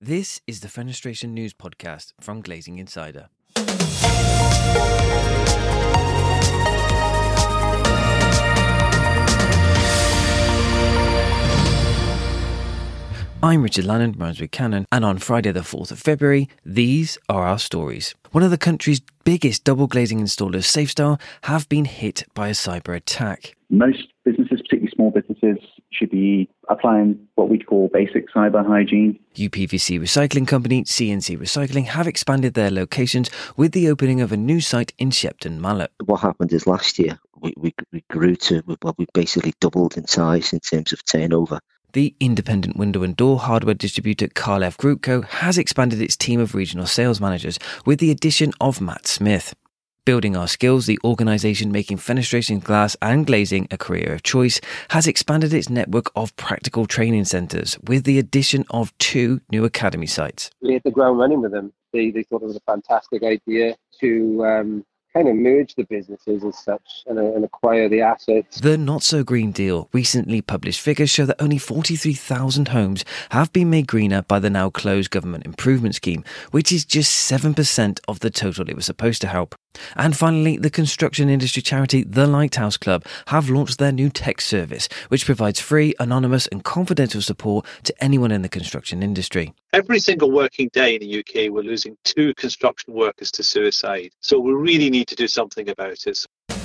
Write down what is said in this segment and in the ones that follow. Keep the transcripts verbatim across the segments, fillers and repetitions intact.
This is the Fenestration News Podcast from Glazing Insider. I'm Richard Lannon, Brunswick Cannon, and on Friday the fourth of February, these are our stories. One of the country's biggest double glazing installers, Safestyle, have been hit by a cyber attack. Most businesses, particularly small businesses, should be applying what we call basic cyber hygiene. U P V C recycling company C N C Recycling have expanded their locations with the opening of a new site in Shepton Mallet. What happened is last year we, we, we grew to, well, we basically doubled in size in terms of turnover. The independent window and door hardware distributor Carlev Group Co has expanded its team of regional sales managers with the addition of Matt Smith. Building our skills, the organisation making fenestration glass and glazing a career of choice has expanded its network of practical training centres with the addition of two new academy sites. We hit the ground running with them. They, they thought it was a fantastic idea to um, kind of merge the businesses as such and, uh, and acquire the assets. The Not So Green Deal recently published figures show that only forty-three thousand homes have been made greener by the now closed government improvement scheme, which is just seven percent of the total it was supposed to help. And finally, the construction industry charity The Lighthouse Club have launched their new tech service, which provides free, anonymous and confidential support to anyone in the construction industry. Every single working day in the U K, we're losing two construction workers to suicide. So we really need to do something about it.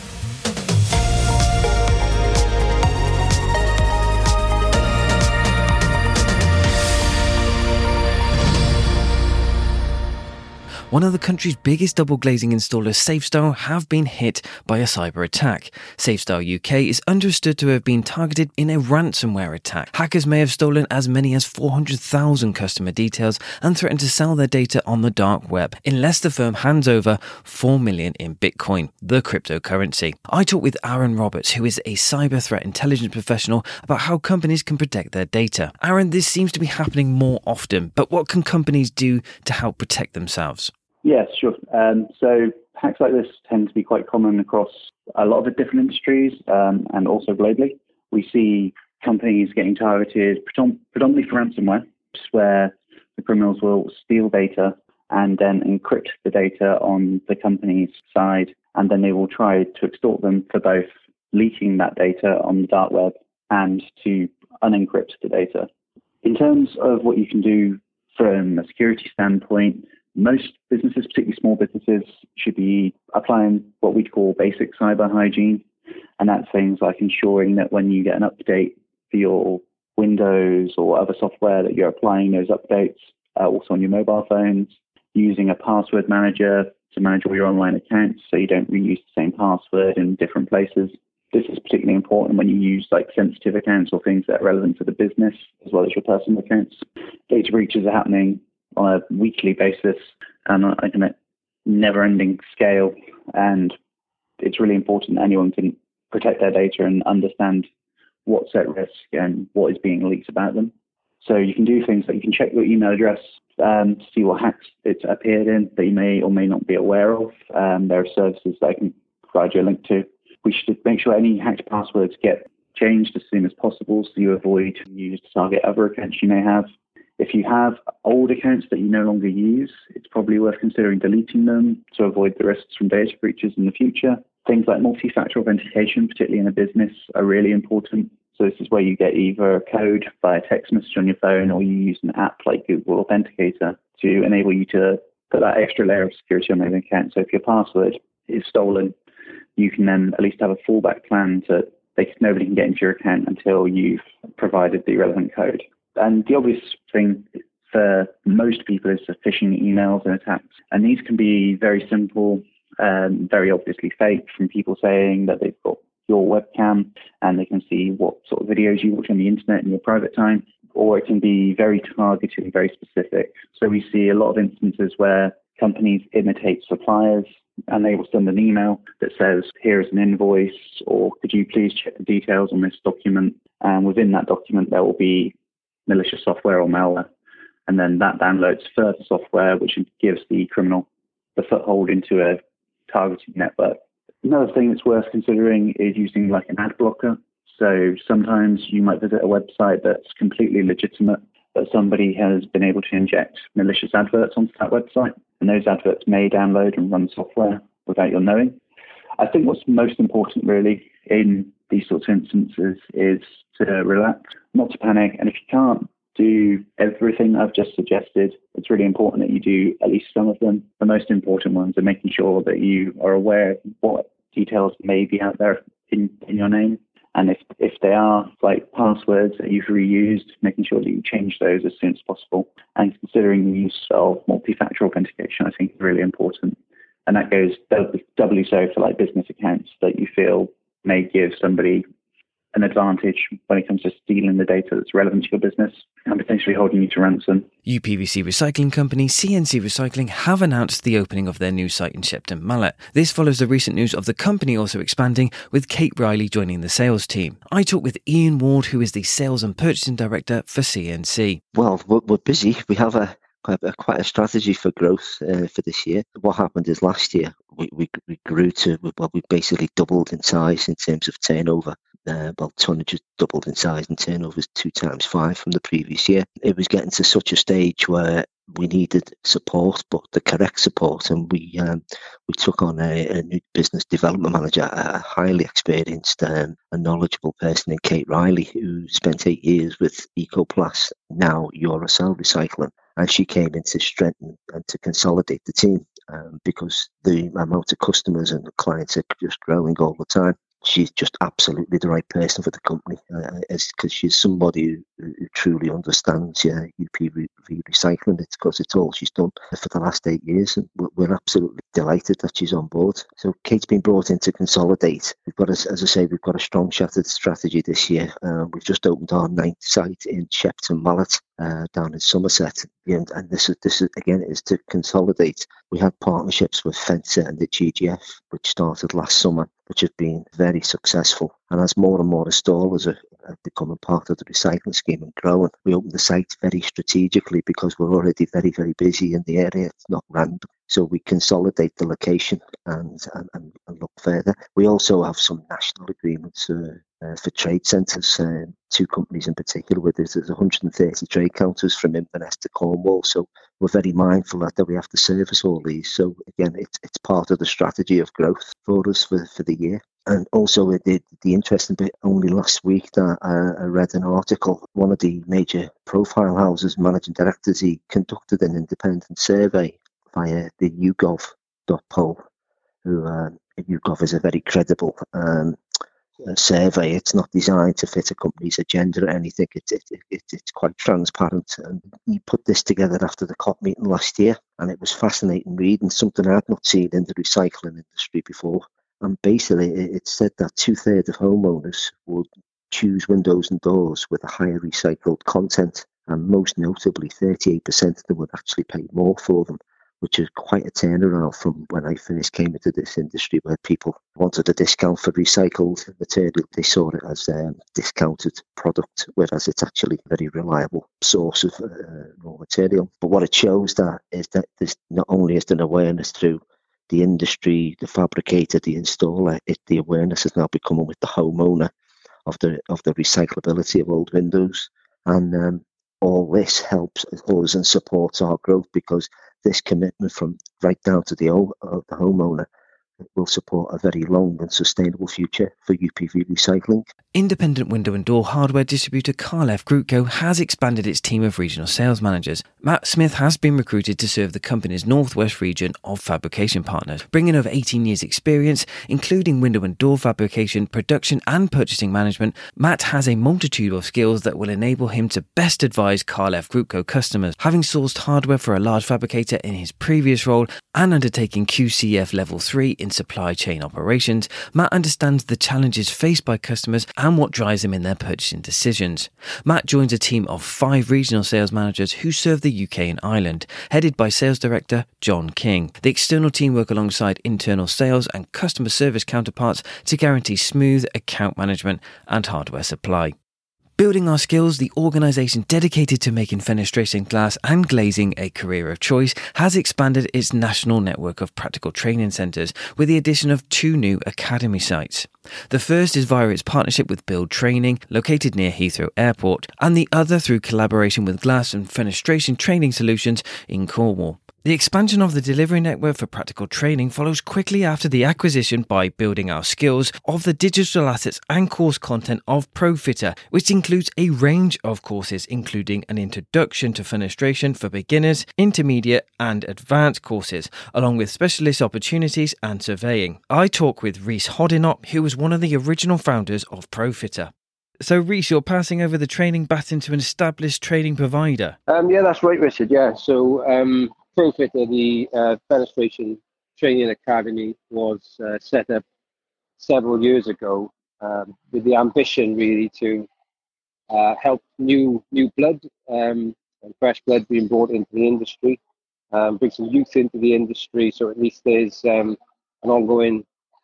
One of the country's biggest double glazing installers, Safestyle, have been hit by a cyber attack. Safestyle U K is understood to have been targeted in a ransomware attack. Hackers may have stolen as many as four hundred thousand customer details and threatened to sell their data on the dark web unless the firm hands over four million in Bitcoin, the cryptocurrency. I talked with Aaron Roberts, who is a cyber threat intelligence professional, about how companies can protect their data. Aaron, this seems to be happening more often, but what can companies do to help protect themselves? Yes, sure. Um, so hacks like this tend to be quite common across a lot of the different industries um, and also globally. We see companies getting targeted predom- predominantly for ransomware, where the criminals will steal data and then encrypt the data on the company's side, and then they will try to extort them for both leaking that data on the dark web and to unencrypt the data. In terms of what you can do from a security standpoint, most businesses, particularly small businesses, should be applying what we call basic cyber hygiene. And that's things like ensuring that when you get an update for your Windows or other software, that you're applying those updates uh, also on your mobile phones, using a password manager to manage all your online accounts so you don't reuse the same password in different places. This is particularly important when you use like sensitive accounts or things that are relevant to the business as well as your personal accounts. Data breaches are happening on a weekly basis and on a never-ending scale, and it's really important that anyone can protect their data and understand what's at risk and what is being leaked about them. So you can do things like you can check your email address um, to see what hacks it's appeared in that you may or may not be aware of. Um, there are services that I can provide you a link to. We should make sure any hacked passwords get changed as soon as possible so you avoid use to target other accounts you may have. If you have old accounts that you no longer use, it's probably worth considering deleting them to avoid the risks from data breaches in the future. Things like multi-factor authentication, particularly in a business, are really important. So this is where you get either a code via text message on your phone or you use an app like Google Authenticator to enable you to put that extra layer of security on your account. So if your password is stolen, you can then at least have a fallback plan to they, nobody can get into your account until you've provided the relevant code. And the obvious thing for most people is phishing emails and attacks. And these can be very simple, um, very obviously fake, from people saying that they've got your webcam and they can see what sort of videos you watch on the internet in your private time. Or it can be very targeted and very specific. So we see a lot of instances where companies imitate suppliers and they will send an email that says, here's an invoice, or could you please check the details on this document? And within that document, there will be malicious software or malware, and then that downloads further software which gives the criminal the foothold into a targeted network. Another thing that's worth considering is using like an ad blocker. So sometimes you might visit a website that's completely legitimate, but somebody has been able to inject malicious adverts onto that website, and those adverts may download and run software without your knowing. I think what's most important really in these sorts of instances is to relax, not to panic, and if you can't do everything I've just suggested, it's really important that you do at least some of them. The most important ones are making sure that you are aware of what details may be out there in, in your name. And if, if they are like passwords that you've reused, making sure that you change those as soon as possible. And considering the use of multi-factor authentication, I think is really important. And that goes doubly so for like business accounts that you feel may give somebody an advantage when it comes to stealing the data that's relevant to your business and potentially holding you to ransom. U P V C recycling company C N C Recycling have announced the opening of their new site in Shepton Mallet. This follows the recent news of the company also expanding, with Kate Riley joining the sales team. I talked with Ian Ward, who is the Sales and Purchasing Director for C N C. Well, we're busy. We have a quite a, quite a strategy for growth uh, for this year. What happened is last year we, we, we grew to, well, we basically doubled in size in terms of turnover. Uh, well, tonnage doubled in size and turnover was two times five from the previous year. It was getting to such a stage where we needed support, but the correct support, and we um, we took on a, a new business development manager, a highly experienced um, and knowledgeable person in Kate Riley, who spent eight years with EcoPlus, now Eurocell Recycling, and she came in to strengthen and to consolidate the team um, because the amount of customers and clients are just growing all the time. She's just absolutely the right person for the company, uh, because she's somebody who, who truly understands yeah, U P V recycling. It's because it's all she's done for the last eight years, and we're, we're absolutely delighted that she's on board. So Kate's been brought in to consolidate. We've got, a, as I say, we've got a strong shattered strategy this year. Uh, we've just opened our ninth site in Shepton Mallet, uh, down in Somerset, and, and this is this is again is to consolidate. We had partnerships with Fencer and the G G F, which started last summer, which have been very successful. And as more and more installers are, are becoming part of the recycling scheme and growing, we opened the site very strategically because we're already very, very busy in the area. It's not random. So we consolidate the location and, and, and look further. We also have some national agreements uh, uh, for trade centres, uh, two companies in particular, where there's, there's one hundred thirty trade counters from Inverness to Cornwall. So we're very mindful that, that we have to service all these. So again, it's it's part of the strategy of growth for us for, for the year. And also the, the interesting bit, only last week that uh, I read an article, one of the major profile houses, managing directors, he conducted an independent survey via the YouGov dot poll, who uh, YouGov is a very credible um, survey. It's not designed to fit a company's agenda or anything. It, it, it, it's quite transparent. And he put this together after the C O P meeting last year, and it was fascinating reading, something I'd not seen in the recycling industry before. And basically, it said that two-thirds of homeowners would choose windows and doors with a higher recycled content, and most notably, thirty-eight percent of them would actually pay more for them, which is quite a turnaround from when I first came into this industry, where people wanted a discount for recycled material. They saw it as a discounted product, whereas it's actually a very reliable source of uh, raw material. But what it shows that is that there's not only is there an awareness through the industry, the fabricator, the installer, it, the awareness is now becoming with the homeowner of the of the recyclability of old windows. And um, all this helps us and supports our growth, because this commitment from right down to the, uh, the homeowner will support a very long and sustainable future for U P V recycling. Independent window and door hardware distributor Carlef Group Co has expanded its team of regional sales managers. Matt Smith has been recruited to serve the company's northwest region of fabrication partners, bringing over eighteen years experience, including window and door fabrication, production and purchasing management. Matt has a multitude of skills that will enable him to best advise Carlef Group Co customers. Having sourced hardware for a large fabricator in his previous role and undertaking Q C F Level three in supply chain operations, Matt understands the challenges faced by customers and what drives them in their purchasing decisions. Matt joins a team of five regional sales managers who serve the U K and Ireland, headed by Sales Director John King. The external team work alongside internal sales and customer service counterparts to guarantee smooth account management and hardware supply. Building Our Skills, the organisation dedicated to making fenestration glass and glazing a career of choice, has expanded its national network of practical training centres with the addition of two new academy sites. The first is via its partnership with Build Training, located near Heathrow Airport, and the other through collaboration with Glass and Fenestration Training Solutions in Cornwall. The expansion of the delivery network for practical training follows quickly after the acquisition by Building Our Skills of the digital assets and course content of ProFitter, which includes a range of courses including an introduction to fenestration for beginners, intermediate and advanced courses, along with specialist opportunities and surveying. I talk with Rhys Hodinott, who was one of the original founders of ProFitter. So, Rhys, you're passing over the training baton to an established training provider. Um, yeah, that's right, Richard. Yeah, so um, ProFitter, the uh, Fenestration Training Academy, was uh, set up several years ago um, with the ambition really to uh, help new new blood um, and fresh blood being brought into the industry, um, bring some youth into the industry, so at least there's um, an ongoing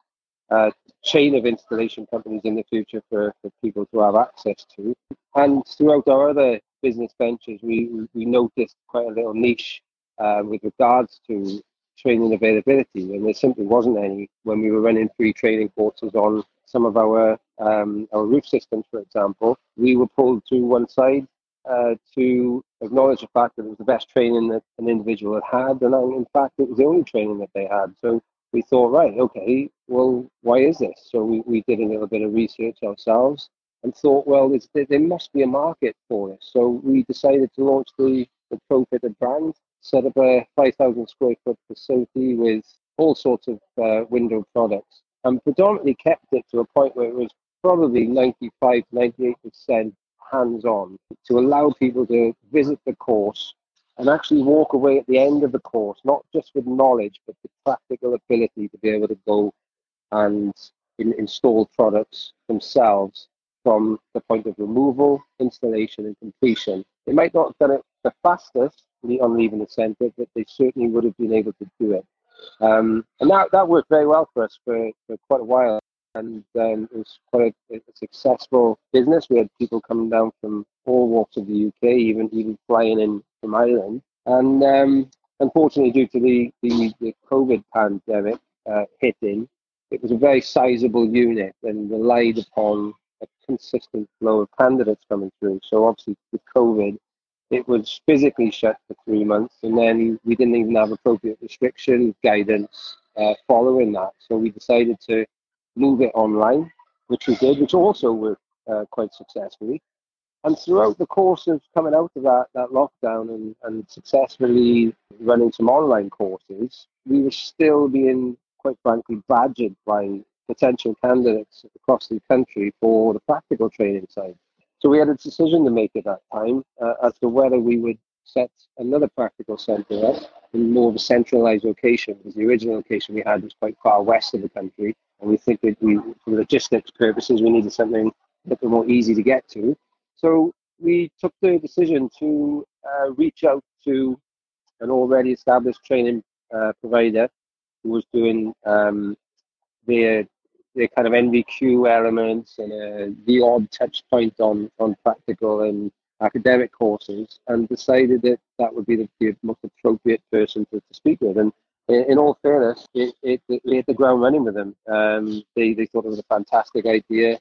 uh, chain of installation companies in the future for, for people to have access to. And throughout our other business ventures, we, we noticed quite a little niche uh, with regards to training availability, and there simply wasn't any when we were running free training courses on some of our um, our roof systems, for example. We were pulled to one side uh, to acknowledge the fact that it was the best training that an individual had had, and in fact it was the only training that they had. So we thought, right, okay, well, why is this? So we, we did a little bit of research ourselves and thought, well, there, there must be a market for this. So we decided to launch the, the ProFitter brand, set up a five thousand square foot facility with all sorts of uh, window products, and predominantly kept it to a point where it was probably ninety-five, ninety-eight percent hands-on, to allow people to visit the course and actually walk away at the end of the course, not just with knowledge, but the practical ability to be able to go and in, install products themselves from the point of removal, installation, and completion. They might not have done it the fastest on leaving the centre, but they certainly would have been able to do it. Um, and that, that worked very well for us for, for quite a while. And um, it was quite a, a successful business. We had people coming down from all walks of the U K, even even flying in from Ireland. And um, unfortunately, due to the, the, the COVID pandemic uh, hitting, it was a very sizable unit and relied upon a consistent flow of candidates coming through. So obviously with COVID, it was physically shut for three months, and then we didn't even have appropriate restriction guidance uh, following that. So we decided to move it online, which we did, which also worked uh, quite successfully. And throughout the course of coming out of that, that lockdown and, and successfully running some online courses, we were still being, quite frankly, badgered by potential candidates across the country for the practical training side. So we had a decision to make at that time uh, as to whether we would set another practical centre up in more of a centralised location, because the original location we had was quite far west of the country, and we think that we, for logistics purposes, we needed something a little more easy to get to. So we took the decision to uh, reach out to an already established training uh, provider who was doing um, their their kind of N V Q elements and uh, the odd touch point on, on practical and academic courses, and decided that that would be the, the most appropriate person to, to speak with. And in, in all fairness, it, it, it, we hit the ground running with them. Um, they, they thought it was a fantastic idea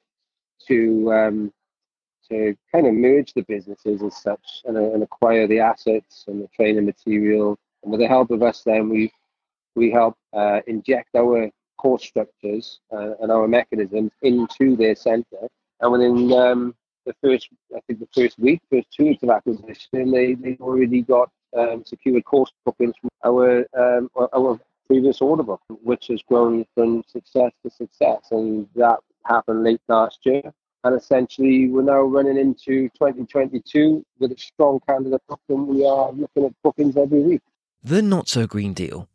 to um, to kind of merge the businesses as such and, uh, and acquire the assets and the training material. And with the help of us, then we we help uh, inject our course structures uh, and our mechanisms into their centre. And within um, the first, I think the first week, first two weeks of acquisition, they they already got um, secured course bookings from our um, our previous order book, which has grown from success to success, and that happened late last year. And essentially, we're now running into twenty twenty-two with a strong candidate book, and we are looking at bookings every week. The Not So Green Deal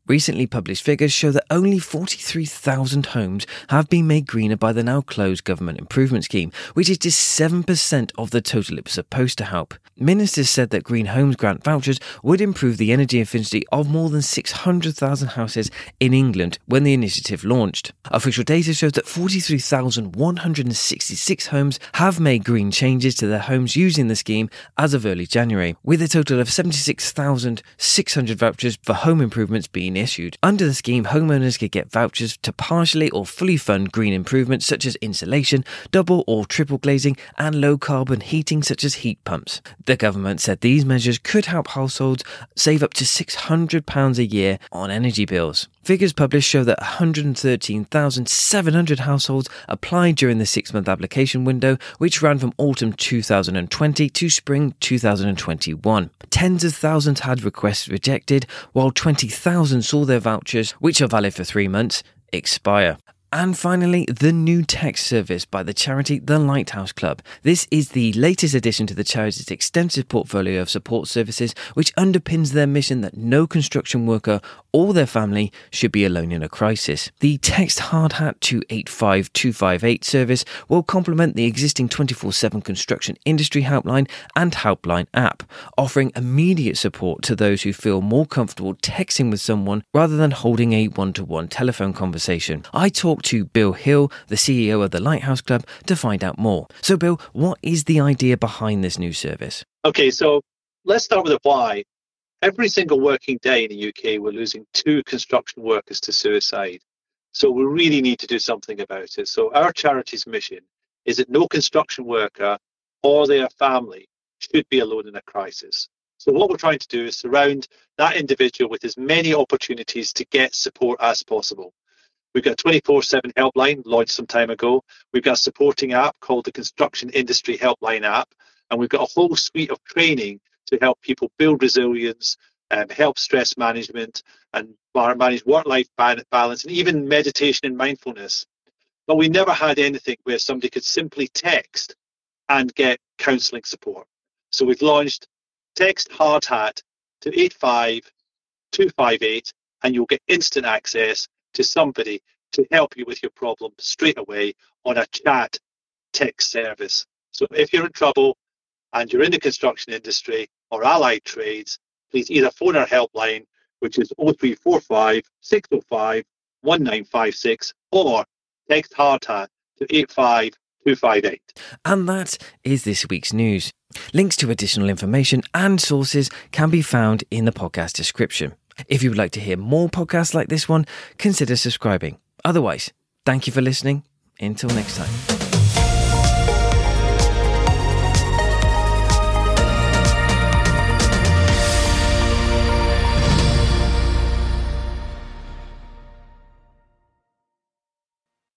Recently published figures show that only forty-three thousand homes have been made greener by the now closed Government Improvement Scheme, which is just seven percent of the total it was supposed to help. Ministers said that Green Homes Grant vouchers would improve the energy efficiency of more than six hundred thousand houses in England when the initiative launched. Official data shows that forty-three thousand one hundred sixty-six homes have made green changes to their homes using the scheme as of early January, with a total of seventy-six thousand six hundred vouchers for home improvements being issued. Under the scheme, homeowners could get vouchers to partially or fully fund green improvements such as insulation, double or triple glazing, and low carbon heating such as heat pumps. The government said these measures could help households save up to six hundred pounds a year on energy bills. Figures published show that one hundred thirteen thousand seven hundred households applied during the six-month application window, which ran from autumn two thousand twenty to spring two thousand twenty-one. Tens of thousands had requests rejected, while twenty thousand saw their vouchers, which are valid for three months, expire. And finally, the new text service by the charity The Lighthouse Club. This is the latest addition to the charity's extensive portfolio of support services, which underpins their mission that no construction worker or their family should be alone in a crisis. The Text Hardhat to eight five two five eight service will complement the existing twenty-four seven construction industry helpline and helpline app, offering immediate support to those who feel more comfortable texting with someone rather than holding a one-to-one telephone conversation. I talked to Bill Hill, the C E O of the Lighthouse Club, to find out more. So Bill, what is the idea behind this new service? Okay, so let's start with the why. Every single working day in the U K, we're losing two construction workers to suicide. So we really need to do something about it. So our charity's mission is that no construction worker or their family should be alone in a crisis. So what we're trying to do is surround that individual with as many opportunities to get support as possible. We've got a twenty-four seven helpline launched some time ago. We've got a supporting app called the Construction Industry Helpline app. And we've got a whole suite of training to help people build resilience, um, help stress management, and manage work-life balance, and even meditation and mindfulness. But we never had anything where somebody could simply text and get counselling support. So we've launched Text Hardhat to eight five two five eight, and you'll get instant access to somebody to help you with your problem straight away on a chat text service. So if you're in trouble and you're in the construction industry or allied trades, please either phone our helpline, which is oh three four five, six oh five, one nine five six, or text Hardhat to eight five two five eight. And that is this week's news. Links to additional information and sources can be found in the podcast description. If you would like to hear more podcasts like this one, consider subscribing. Otherwise, thank you for listening. Until next time.